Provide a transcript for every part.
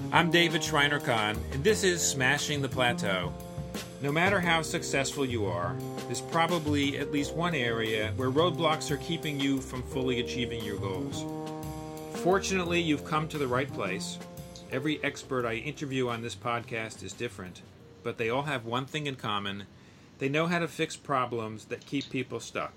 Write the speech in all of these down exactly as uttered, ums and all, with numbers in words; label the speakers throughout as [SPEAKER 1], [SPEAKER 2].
[SPEAKER 1] I'm David Schreiner-Kahn, and this is Smashing the Plateau. No matter how successful you are, there's probably at least one area where roadblocks are keeping you from fully achieving your goals. Fortunately, you've come to the right place. Every expert I interview on this podcast is different, but they all have one thing in common. They know how to fix problems that keep people stuck.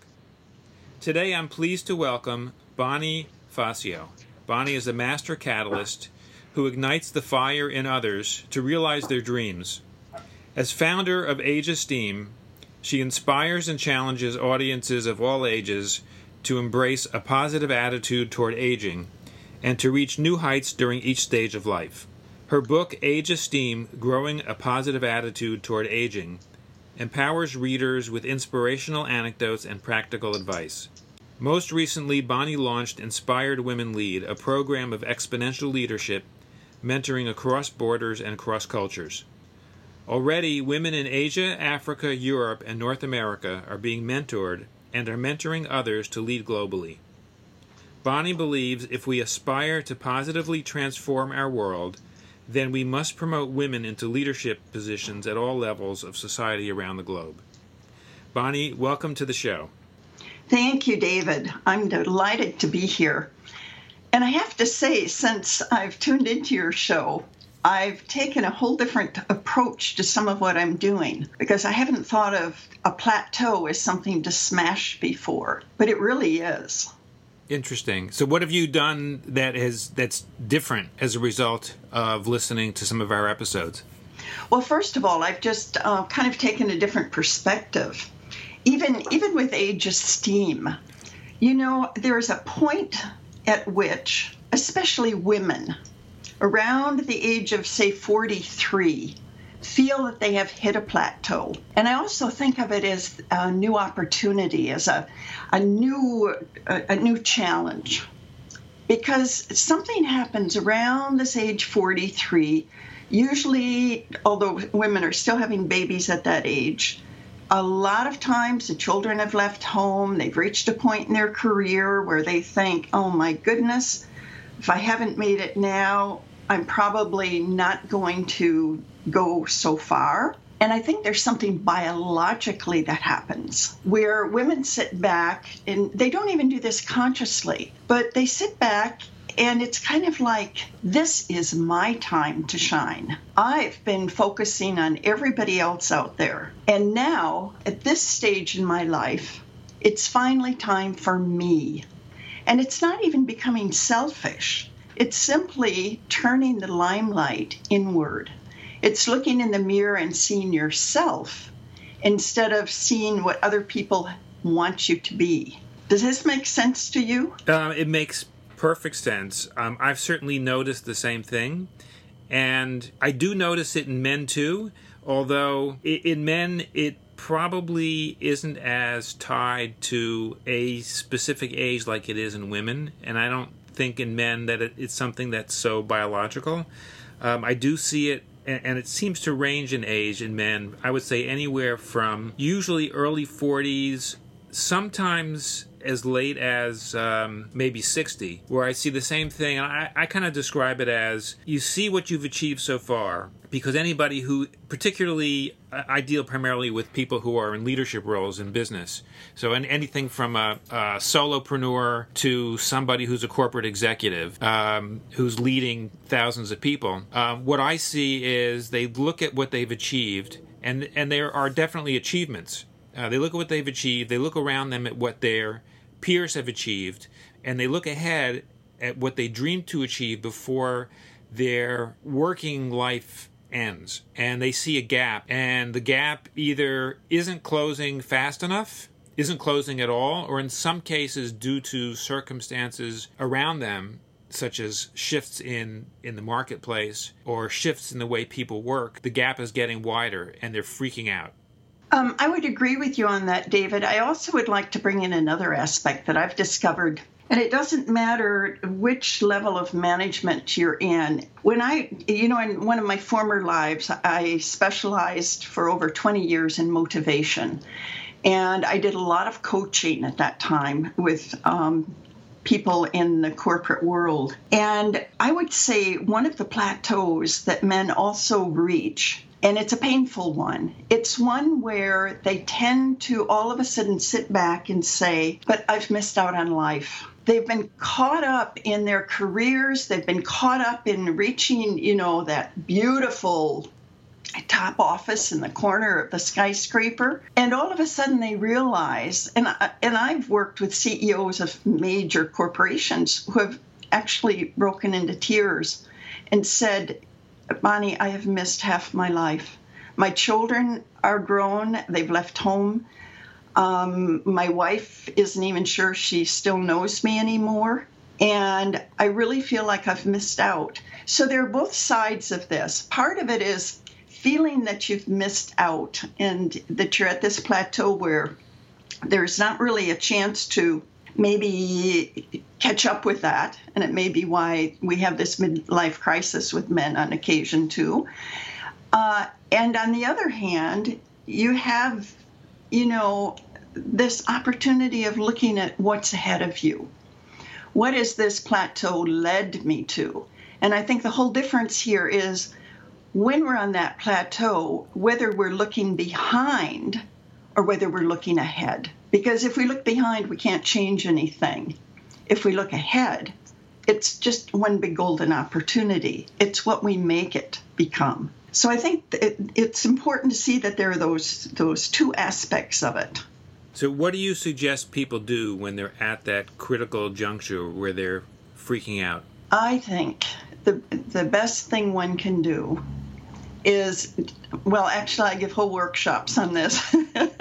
[SPEAKER 1] Today, I'm pleased to welcome Bonnie Facio. Bonnie is a master catalyst who ignites the fire in others to realize their dreams. As founder of Age Esteem, she inspires and challenges audiences of all ages to embrace a positive attitude toward aging and to reach new heights during each stage of life. Her book, Age Esteem, Growing a Positive Attitude Toward Aging, empowers readers with inspirational anecdotes and practical advice. Most recently, Bonnie launched Inspired Women Lead, a program of exponential leadership mentoring across borders and across cultures. Already, women in Asia, Africa, Europe, and North America are being mentored and are mentoring others to lead globally. Bonnie believes if we aspire to positively transform our world, then we must promote women into leadership positions at all levels of society around the globe. Bonnie, welcome to the show.
[SPEAKER 2] Thank you, David. I'm delighted to be here. And I have to say, since I've tuned into your show, I've taken a whole different approach to some of what I'm doing, because I haven't thought of a plateau as something to smash before, but it really is.
[SPEAKER 1] Interesting. So what have you done that has that's different as a result of listening to some of our episodes?
[SPEAKER 2] Well, first of all, I've just uh, kind of taken a different perspective. Even, even with Age Esteem, you know, there's a point at which, especially women, around the age of, say, forty-three, feel that they have hit a plateau. And I also think of it as a new opportunity, as a, a new a, a new challenge. Because something happens around this age forty-three, usually, although women are still having babies at that age, a lot of times the children have left home, they've reached a point in their career where they think, oh my goodness, if I haven't made it now, I'm probably not going to go so far. And I think there's something biologically that happens where women sit back, and they don't even do this consciously, but they sit back and it's kind of like, this is my time to shine. I've been focusing on everybody else out there. And now, at this stage in my life, it's finally time for me. And it's not even becoming selfish. It's simply turning the limelight inward. It's looking in the mirror and seeing yourself instead of seeing what other people want you to be. Does this make sense to you?
[SPEAKER 1] Uh, it makes perfect sense. Um, I've certainly noticed the same thing. And I do notice it in men too, although in men it probably isn't as tied to a specific age like it is in women. And I don't think in men that it, it's something that's so biological. Um, I do see it, and, and it seems to range in age in men. I would say anywhere from usually early forties, sometimes as late as um, maybe sixty, where I see the same thing. And I, I kind of describe it as you see what you've achieved so far, because anybody who, particularly, I deal primarily with people who are in leadership roles in business. So in anything from a, a solopreneur to somebody who's a corporate executive, um, who's leading thousands of people. Uh, what I see is they look at what they've achieved, and, and there are definitely achievements. Uh, they look at what they've achieved, they look around them at what their peers have achieved, and they look ahead at what they dream to achieve before their working life ends. And they see a gap, and the gap either isn't closing fast enough, isn't closing at all, or in some cases due to circumstances around them, such as shifts in, in the marketplace or shifts in the way people work, the gap is getting wider and they're freaking out.
[SPEAKER 2] Um, I would agree with you on that, David. I also would like to bring in another aspect that I've discovered, and it doesn't matter which level of management you're in. When I, you know, in one of my former lives, I specialized for over twenty years in motivation, and I did a lot of coaching at that time with um, people in the corporate world. And I would say one of the plateaus that men also reach, and it's a painful one, it's one where they tend to all of a sudden sit back and say, but I've missed out on life. They've been caught up in their careers. They've been caught up in reaching, you know, that beautiful top office in the corner of the skyscraper. And all of a sudden they realize, and, I, and I've worked with C E Os of major corporations who have actually broken into tears and said, Bonnie, I have missed half my life. My children are grown. They've left home. Um, my wife isn't even sure she still knows me anymore. And I really feel like I've missed out. So there are both sides of this. Part of it is feeling that you've missed out and that you're at this plateau where there's not really a chance to maybe catch up with that. And it may be why we have this midlife crisis with men on occasion too. Uh, and on the other hand, you have, you know, this opportunity of looking at what's ahead of you. What has this plateau led me to? And I think the whole difference here is when we're on that plateau, whether we're looking behind or whether we're looking ahead. Because if we look behind, we can't change anything. If we look ahead, it's just one big golden opportunity. It's what we make it become. So I think it, it's important to see that there are those those two aspects of it.
[SPEAKER 1] So what do you suggest people do when they're at that critical juncture where they're freaking out?
[SPEAKER 2] I think the the best thing one can do is, well, actually, I give whole workshops on this.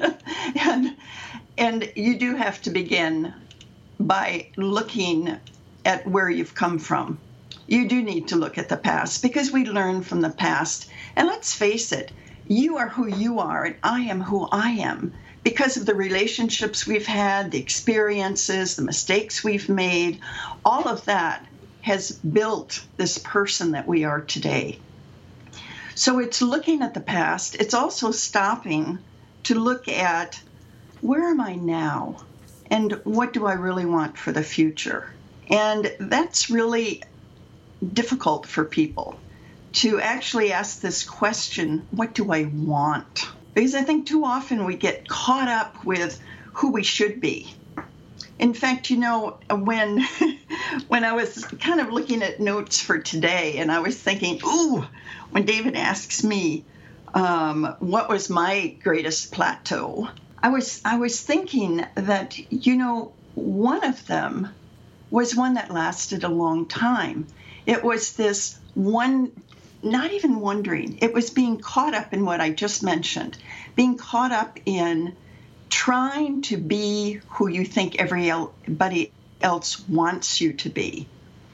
[SPEAKER 2] and and you do have to begin by looking at where you've come from. You do need to look at the past because we learn from the past. And let's face it, you are who you are and I am who I am because of the relationships we've had, the experiences, the mistakes we've made. All of that has built this person that we are today. So it's looking at the past. It's also stopping to look at where am I now and what do I really want for the future? And that's really difficult for people to actually ask this question, what do I want? Because I think too often we get caught up with who we should be. In fact, you know, when when I was kind of looking at notes for today and I was thinking, ooh, when David asks me um, what was my greatest plateau, I was I was thinking that, you know, one of them was one that lasted a long time. It was this one, not even wondering, it was being caught up in what I just mentioned, being caught up in trying to be who you think everybody else wants you to be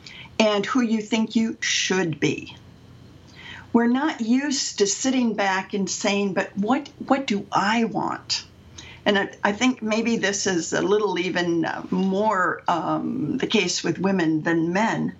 [SPEAKER 2] and who you think you should be. We're not used to sitting back and saying, but what, what do I want? And I, I think maybe this is a little even more um, the case with women than men.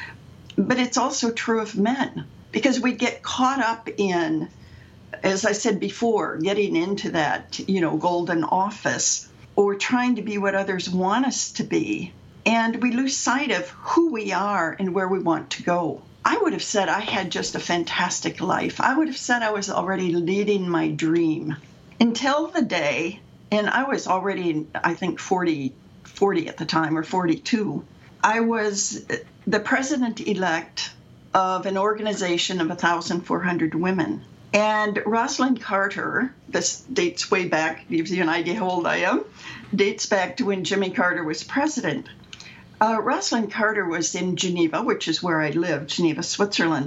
[SPEAKER 2] But it's also true of men because we get caught up in, as I said before, getting into that, you know, golden office or trying to be what others want us to be. And we lose sight of who we are and where we want to go. I would have said I had just a fantastic life. I would have said I was already leading my dream until the day, and I was already, I think, forty, forty at the time, or forty-two. I was the president-elect of an organization of one thousand four hundred women. And Rosalynn Carter, this dates way back, gives you an idea how old I am, dates back to when Jimmy Carter was president. Uh, Rosalynn Carter was in Geneva, which is where I lived, Geneva, Switzerland.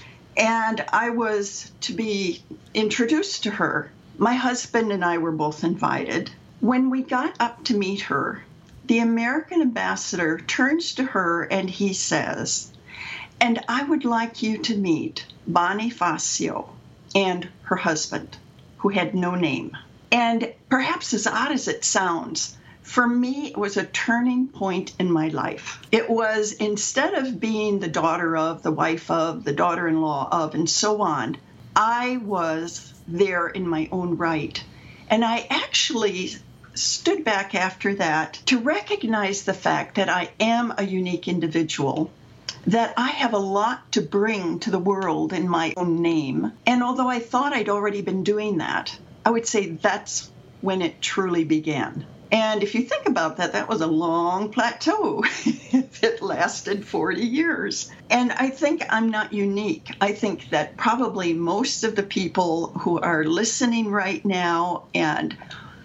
[SPEAKER 2] And I was to be introduced to her. My husband and I were both invited. When we got up to meet her, the American ambassador turns to her and he says, and I would like you to meet Bonnie Facio and her husband, who had no name. And perhaps as odd as it sounds, for me, it was a turning point in my life. It was, instead of being the daughter of, the wife of, the daughter-in-law of, and so on, I was there in my own right. And I actually stood back after that to recognize the fact that I am a unique individual, that I have a lot to bring to the world in my own name. And although I thought I'd already been doing that, I would say that's when it truly began. And if you think about that, that was a long plateau. It lasted forty years. And I think I'm not unique. I think that probably most of the people who are listening right now, and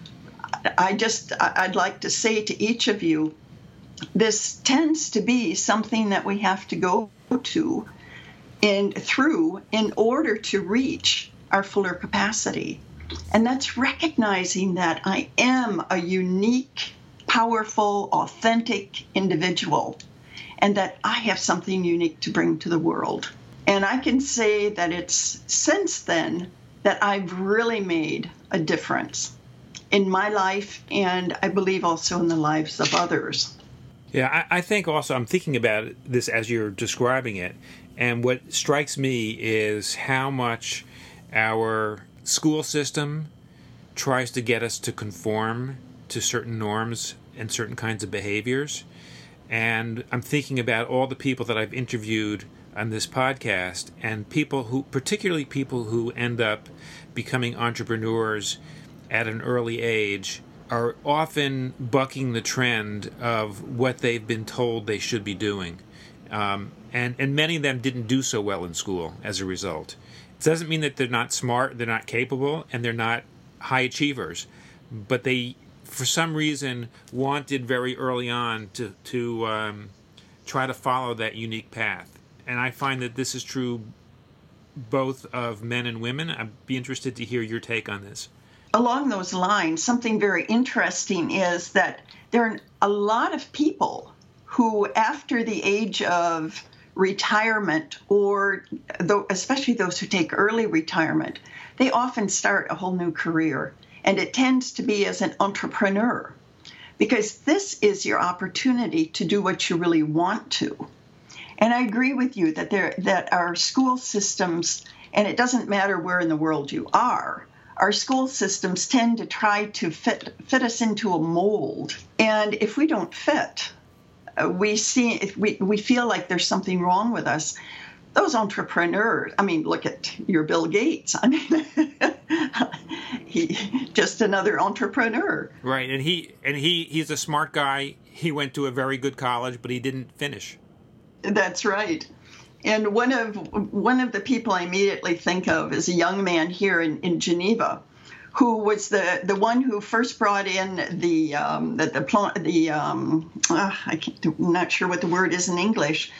[SPEAKER 2] I just, I'd like to say to each of you, this tends to be something that we have to go to and through in order to reach our fuller capacity. And that's recognizing that I am a unique, powerful, authentic individual, and that I have something unique to bring to the world. And I can say that it's since then that I've really made a difference in my life, and I believe also in the lives of others.
[SPEAKER 1] Yeah, I, I think also I'm thinking about this as you're describing it, and what strikes me is how much our school system tries to get us to conform to certain norms and certain kinds of behaviors. And I'm thinking about all the people that I've interviewed on this podcast, and people who, particularly people who end up becoming entrepreneurs at an early age, are often bucking the trend of what they've been told they should be doing. Um, and, and many of them didn't do so well in school as a result. It doesn't mean that they're not smart, they're not capable, and they're not high achievers, but they, for some reason, wanted very early on to, to um, try to follow that unique path. And I find that this is true both of men and women. I'd be interested to hear your take on this.
[SPEAKER 2] Along those lines, something very interesting is that there are a lot of people who, after the age of retirement, or especially those who take early retirement, they often start a whole new career. And it tends to be as an entrepreneur, because this is your opportunity to do what you really want to. And I agree with you that there that our school systems, and it doesn't matter where in the world you are, our school systems tend to try to fit fit us into a mold. And if we don't fit, we see if we, we feel like there's something wrong with us. Those entrepreneurs, I mean, look at your Bill Gates. I mean, he just another entrepreneur.
[SPEAKER 1] Right, and he and he he's a smart guy. He went to a very good college, but he didn't finish.
[SPEAKER 2] That's right. And one of one of the people I immediately think of is a young man here in, in Geneva, who was the, the one who first brought in the um, the the, the um, uh, I can't, I'm not sure what the word is in English.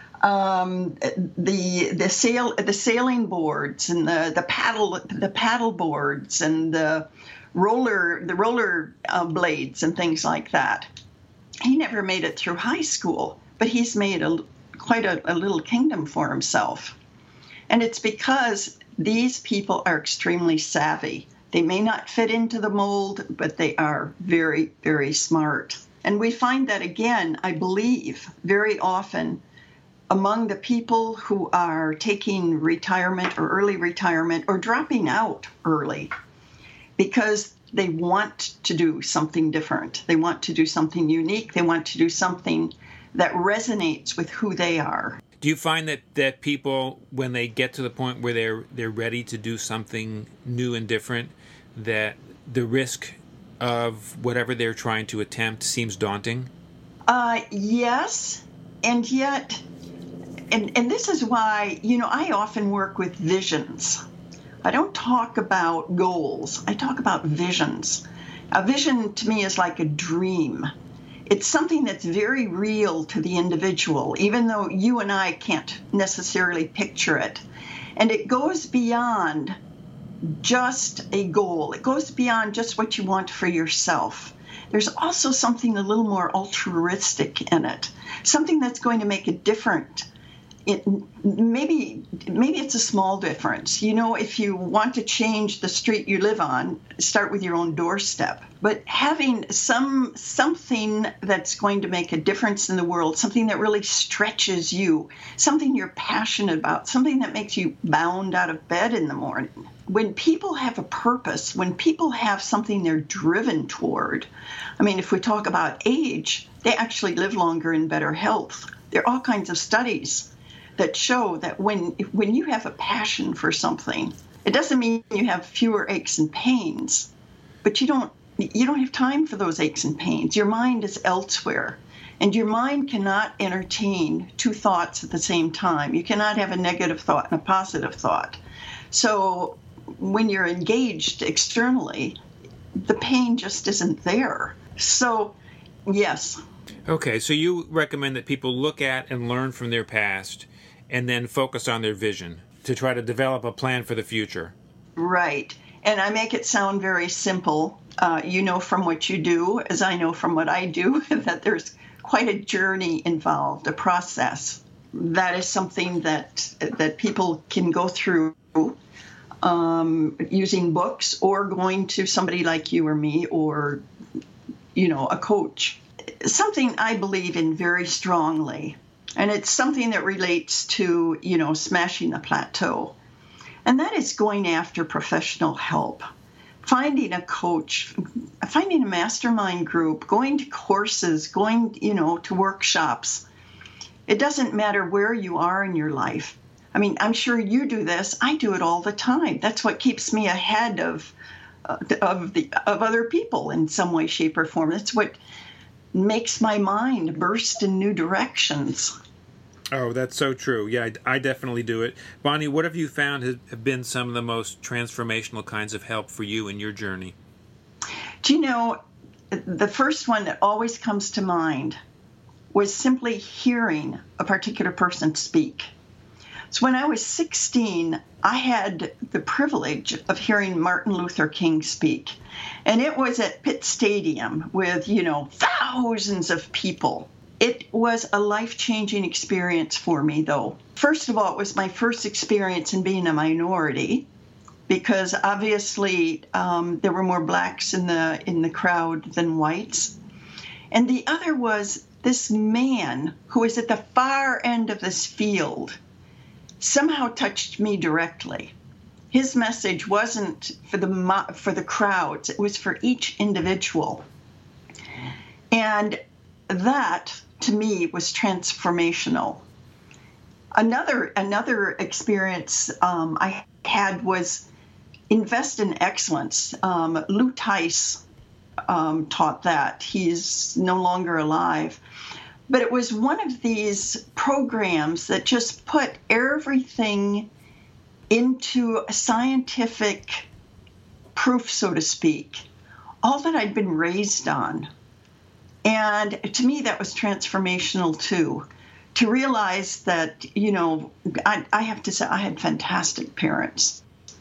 [SPEAKER 2] Um, the the sail the sailing boards and the, the paddle the paddle boards and the roller the roller uh, blades and things like that. He never made it through high school, but he's made a quite a, a little kingdom for himself. And it's because these people are extremely savvy. They may not fit into the mold, but they are very, very smart. And we find that, again, I believe, very often among the people who are taking retirement or early retirement or dropping out early because they want to do something different. They want to do something unique. They want to do something that resonates with who they are.
[SPEAKER 1] Do you find that, that people, when they get to the point where they're they're ready to do something new and different, that the risk of whatever they're trying to attempt seems daunting?
[SPEAKER 2] Uh, yes, and yet, and, and this is why, you know, I often work with visions. I don't talk about goals. I talk about visions. A vision to me is like a dream. It's something that's very real to the individual, even though you and I can't necessarily picture it. And it goes beyond just a goal. It goes beyond just what you want for yourself. There's also something a little more altruistic in it, something that's going to make a difference. It, maybe maybe it's a small difference. You know, if you want to change the street you live on, start with your own doorstep. But having some something that's going to make a difference in the world, something that really stretches you, something you're passionate about, something that makes you bound out of bed in the morning, when people have a purpose, when people have something they're driven toward, I mean, if we talk about age, they actually live longer in better health. There are all kinds of studies that show that when when you have a passion for something, it doesn't mean you have fewer aches and pains, but you don't you don't have time for those aches and pains. Your mind is elsewhere, and your mind cannot entertain two thoughts at the same time. You cannot have a negative thought and a positive thought. So when you're engaged externally, the pain just isn't there. So, yes.
[SPEAKER 1] Okay, so you recommend that people look at and learn from their past and then focus on their vision to try to develop a plan for the future.
[SPEAKER 2] Right. And I make it sound very simple. Uh, you know from what you do, as I know from what I do, that there's quite a journey involved, a process. That is something that that people can go through um, using books or going to somebody like you or me or, you know, a coach. Something I believe in very strongly, and it's something that relates to, you know, smashing the plateau. And that is going after professional help, finding a coach, finding a mastermind group, going to courses, going, you know, to workshops. It doesn't matter where you are in your life. I mean, I'm sure you do this. I do it all the time. That's what keeps me ahead of uh, of the of other people in some way, shape, or form. That's what makes my mind burst in new directions.
[SPEAKER 1] Oh, that's so true. Yeah, I, I definitely do it. Bonnie, what have you found have been some of the most transformational kinds of help for you in your journey?
[SPEAKER 2] Do you know, the first one that always comes to mind was simply hearing a particular person speak. So when I was sixteen, I had the privilege of hearing Martin Luther King speak. And it was at Pitt Stadium with, you know, thousands of people. It was a life-changing experience for me, though. First of all, it was my first experience in being a minority, because obviously um, there were more blacks in the in the crowd than whites. And the other was this man who was at the far end of this field somehow touched me directly. His message wasn't for the for the crowds, it was for each individual. And that, to me, was transformational. Another another experience um, I had was invest in excellence. Um, Lou Tice um, taught that. He's no longer alive. But it was one of these programs that just put everything into a scientific proof, so to speak, all that I'd been raised on. And to me, that was transformational, too, to realize that, you know, I, I have to say I had fantastic parents.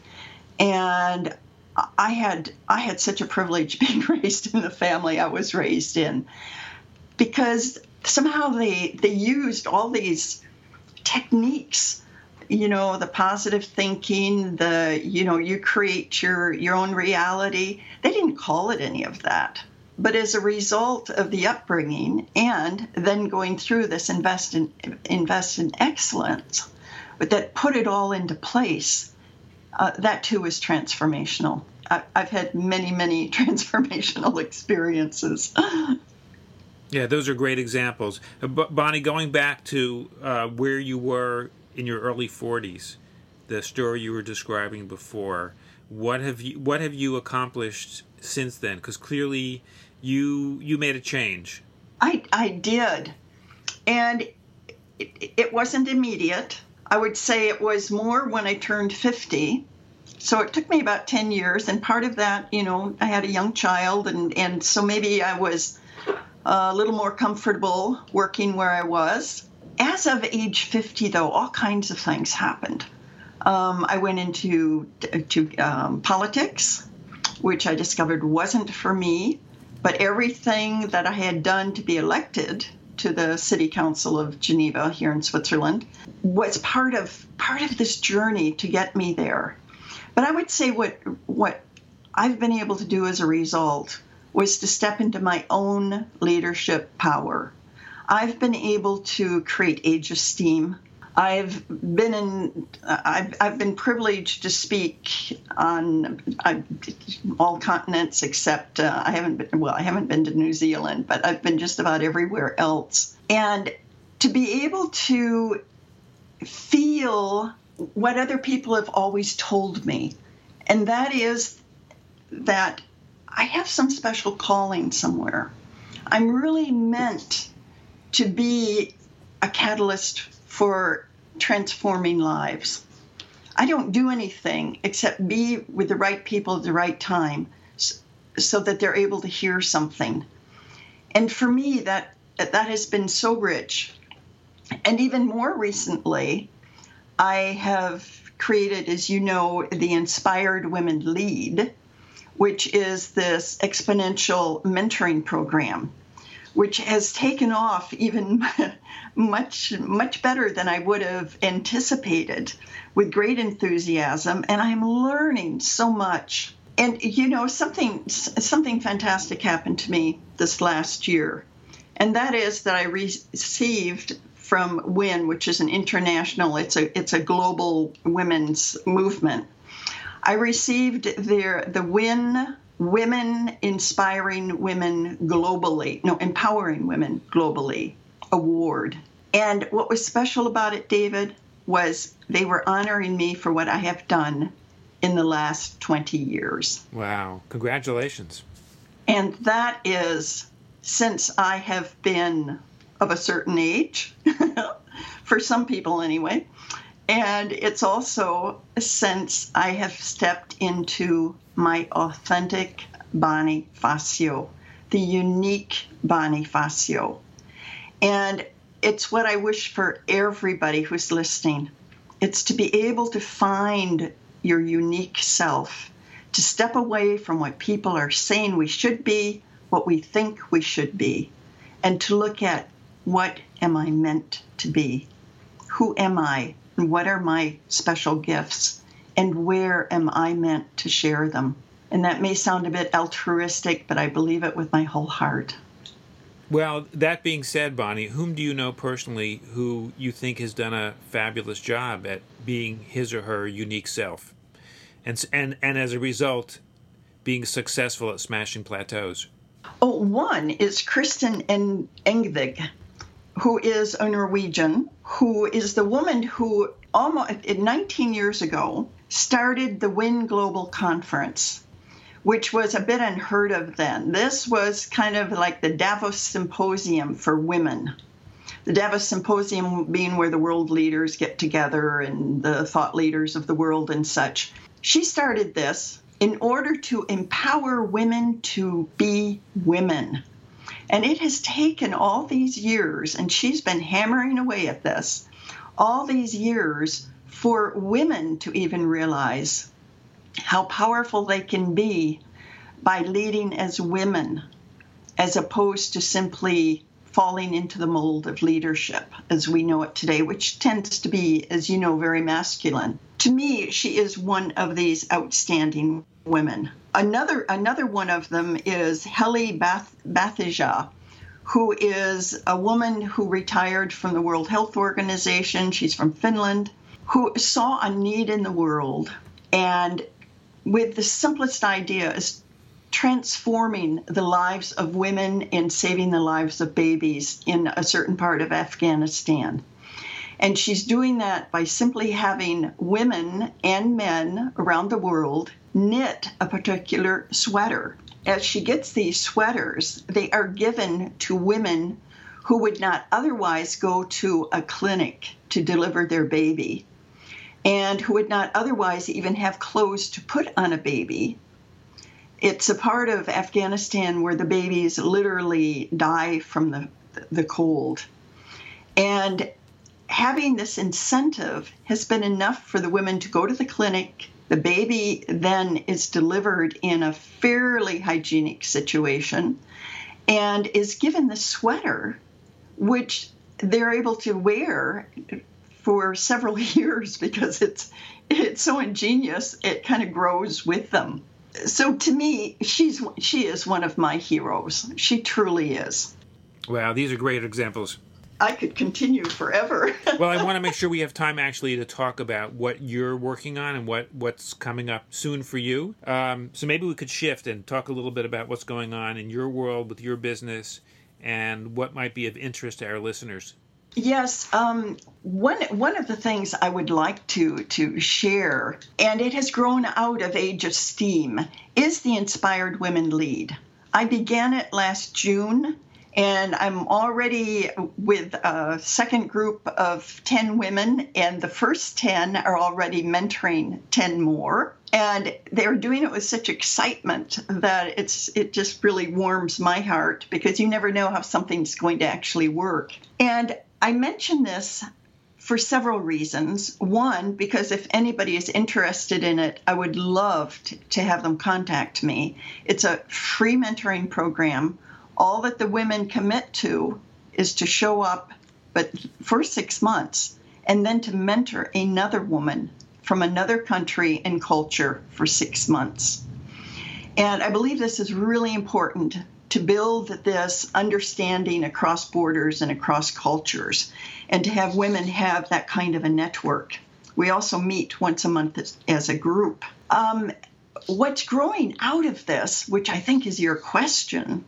[SPEAKER 2] And I had I had such a privilege being raised in the family I was raised in, because somehow they they used all these techniques, you know, the positive thinking, the, you know, you create your, your own reality. They didn't call it any of that. But as a result of the upbringing and then going through this invest in, invest in excellence, but that put it all into place, uh, that too is transformational. I, I've had many, many transformational experiences.
[SPEAKER 1] Yeah, those are great examples. Uh, B- Bonnie, going back to uh, where you were in your early forties, the story you were describing before, what have you what have you accomplished since then? Because clearly you you made a change.
[SPEAKER 2] I, I did. And it, it wasn't immediate. I would say it was more when I turned fifty. So it took me about ten years. And part of that, you know, I had a young child. And, and so maybe I was a little more comfortable working where I was. As of age fifty, though, all kinds of things happened. Um, I went into to, um, politics, which I discovered wasn't for me. But everything that I had done to be elected to the City Council of Geneva here in Switzerland was part of part of this journey to get me there. But I would say what what I've been able to do as a result was to step into my own leadership power. I've been able to create age esteem. I've been in. I've I've been privileged to speak on uh, all continents except uh, I haven't been. Well, I haven't been to New Zealand, but I've been just about everywhere else. And to be able to feel what other people have always told me, and that is that I have some special calling somewhere. I'm really meant to be a catalyst for transforming lives. I don't do anything except be with the right people at the right time so that they're able to hear something. And for me, that that has been so rich. And even more recently, I have created, as you know, the Inspired Women Lead, which is this exponential mentoring program, which has taken off even much, much better than I would have anticipated, with great enthusiasm. And I'm learning so much. And, you know, something something fantastic happened to me this last year. And that is that I received from W I N, which is an international, it's a it's a global women's movement. I received their the W I N Women Inspiring Women Globally, no, Empowering Women Globally Award. And what was special about it, David, was they were honoring me for what I have done in the last twenty years.
[SPEAKER 1] Wow. Congratulations.
[SPEAKER 2] And that is since I have been of a certain age, for some people anyway. And it's also since I have stepped into my authentic Bonifacio, the unique Bonifacio. And it's what I wish for everybody who's listening. It's to be able to find your unique self, to step away from what people are saying we should be, what we think we should be, and to look at what am I meant to be? Who am I? And what are my special gifts? And where am I meant to share them? And that may sound a bit altruistic, but I believe it with my whole heart.
[SPEAKER 1] Well, that being said, Bonnie, whom do you know personally who you think has done a fabulous job at being his or her unique self? And and, and as a result, being successful at smashing plateaus?
[SPEAKER 2] Oh, one is Kristen Engvig, who is a Norwegian, who is the woman who almost nineteen years ago started the W I N Global Conference, which was a bit unheard of then. This was kind of like the Davos Symposium for women. The Davos Symposium being where the world leaders get together and the thought leaders of the world and such. She started this in order to empower women to be women. And it has taken all these years, and she's been hammering away at this, all these years for women to even realize how powerful they can be by leading as women, as opposed to simply falling into the mold of leadership as we know it today, which tends to be, as you know, very masculine. To me, she is one of these outstanding women. Another another one of them is Heli Bath, Bathija, who is a woman who retired from the World Health Organization. She's from Finland, who saw a need in the world, and with the simplest idea is transforming the lives of women and saving the lives of babies in a certain part of Afghanistan. And she's doing that by simply having women and men around the world knit a particular sweater. As she gets these sweaters, they are given to women who would not otherwise go to a clinic to deliver their baby, and who would not otherwise even have clothes to put on a baby. It's a part of Afghanistan where the babies literally die from the, the cold. And having this incentive has been enough for the women to go to the clinic. The baby then is delivered in a fairly hygienic situation and is given the sweater, which they're able to wear for several years because it's it's so ingenious, it kind of grows with them. So to me, she's she is one of my heroes. She truly is.
[SPEAKER 1] Wow, these are great examples.
[SPEAKER 2] I could continue forever.
[SPEAKER 1] Well, I want to make sure we have time actually to talk about what you're working on and what, what's coming up soon for you. Um, so maybe we could shift and talk a little bit about what's going on in your world with your business and what might be of interest to our listeners.
[SPEAKER 2] Yes, um, one one of the things I would like to to share, and it has grown out of Age of Steam, is the Inspired Women Lead. I began it last June, and I'm already with a second group of ten women, and the first ten are already mentoring ten more. And they're doing it with such excitement that it's it just really warms my heart, because you never know how something's going to actually work. And I mention this for several reasons. One, because if anybody is interested in it, I would love to, to have them contact me. It's a free mentoring program. All that the women commit to is to show up, but for six months, and then to mentor another woman from another country and culture for six months. And I believe this is really important to build this understanding across borders and across cultures, and to have women have that kind of a network. We also meet once a month as, as a group. Um, what's growing out of this, which I think is your question,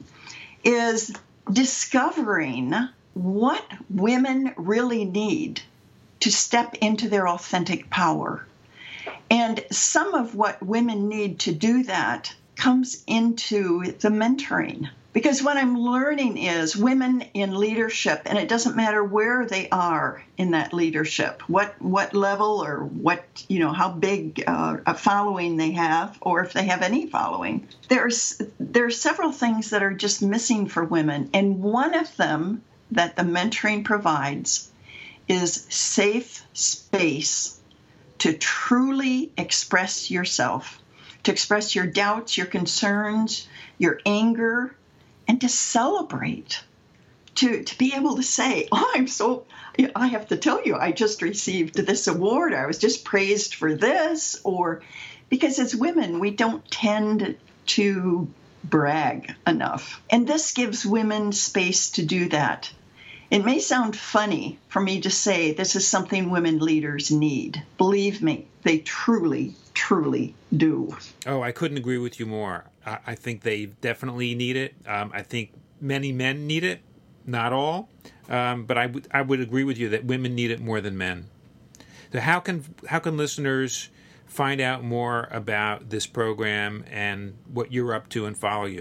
[SPEAKER 2] is discovering what women really need to step into their authentic power. And some of what women need to do that comes into the mentoring. Because what I'm learning is women in leadership, and it doesn't matter where they are in that leadership, what what level or what, you know, how big uh, a following they have, or if they have any following. There's there are several things that are just missing for women. And one of them that the mentoring provides is safe space to truly express yourself, to express your doubts, your concerns, your anger, and to celebrate, to, to be able to say, oh, I'm so, I have to tell you, I just received this award, I was just praised for this, or because as women, we don't tend to brag enough. And this gives women space to do that. It may sound funny for me to say this is something women leaders need. Believe me, they truly, truly do.
[SPEAKER 1] Oh, I couldn't agree with you more. I, I think they definitely need it. Um, I think many men need it, not all. Um, but I would I would agree with you that women need it more than men. So how can how can listeners find out more about this program and what you're up to and follow you?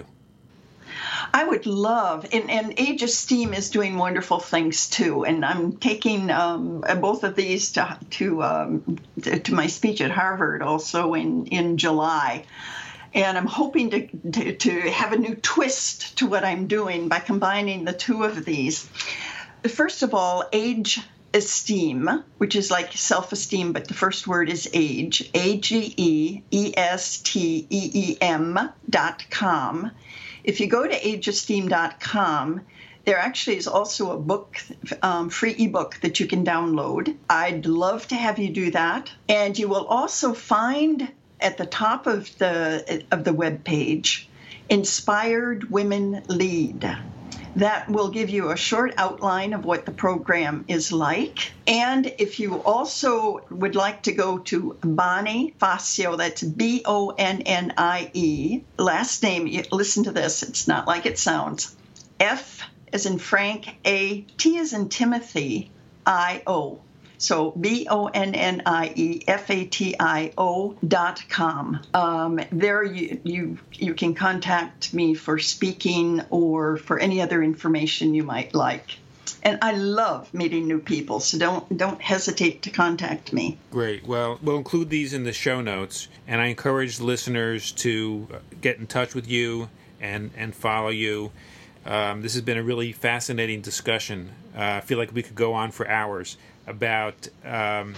[SPEAKER 2] I would love, and, and Age of Steam is doing wonderful things too, and I'm taking um, both of these to to, um, to to my speech at Harvard also in, in July, and I'm hoping to, to to have a new twist to what I'm doing by combining the two of these. First of all, Age Esteem, which is like self-esteem, but the first word is age, A G E E S T E E M dot com. If you go to age esteem dot com, there actually is also a book, um, free ebook that you can download. I'd love to have you do that. And you will also find at the top of the of the web page, Inspired Women Lead. That will give you a short outline of what the program is like. And if you also would like to go to Bonnie Fazio, that's B O N N I E, last name, you, listen to this, it's not like it sounds. F as in Frank, A, T as in Timothy, I O. So B O N N I E F A T I O dot com. Um, there you, you you can contact me for speaking or for any other information you might like. And I love meeting new people, so don't don't hesitate to contact me.
[SPEAKER 1] Great. Well, we'll include these in the show notes, and I encourage listeners to get in touch with you and, and follow you. Um, this has been a really fascinating discussion. Uh, I feel like we could go on for hours about um,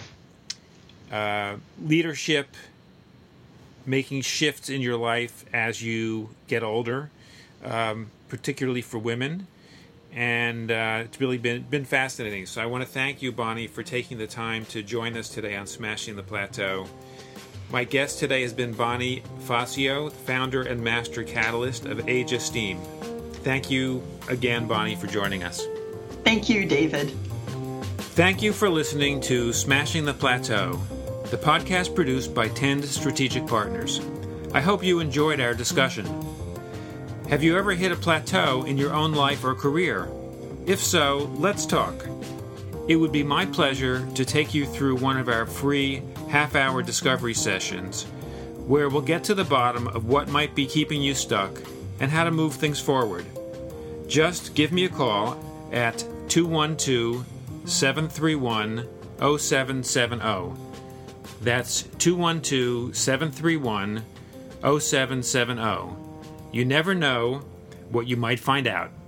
[SPEAKER 1] uh, leadership, making shifts in your life as you get older, um, particularly for women. And uh, it's really been been fascinating. So I want to thank you, Bonnie, for taking the time to join us today on Smashing the Plateau. My guest today has been Bonnie Fazio, founder and master catalyst of Age Esteem. Thank you again, Bonnie, for joining us.
[SPEAKER 2] Thank you, David.
[SPEAKER 1] Thank you for listening to Smashing the Plateau, the podcast produced by Tend Strategic Partners. I hope you enjoyed our discussion. Have you ever hit a plateau in your own life or career? If so, let's talk. It would be my pleasure to take you through one of our free half-hour discovery sessions, where we'll get to the bottom of what might be keeping you stuck and how to move things forward. Just give me a call at two one two, seven three one, zero seven seven zero. That's two one two, seven three one, zero seven seven zero. You never know what you might find out.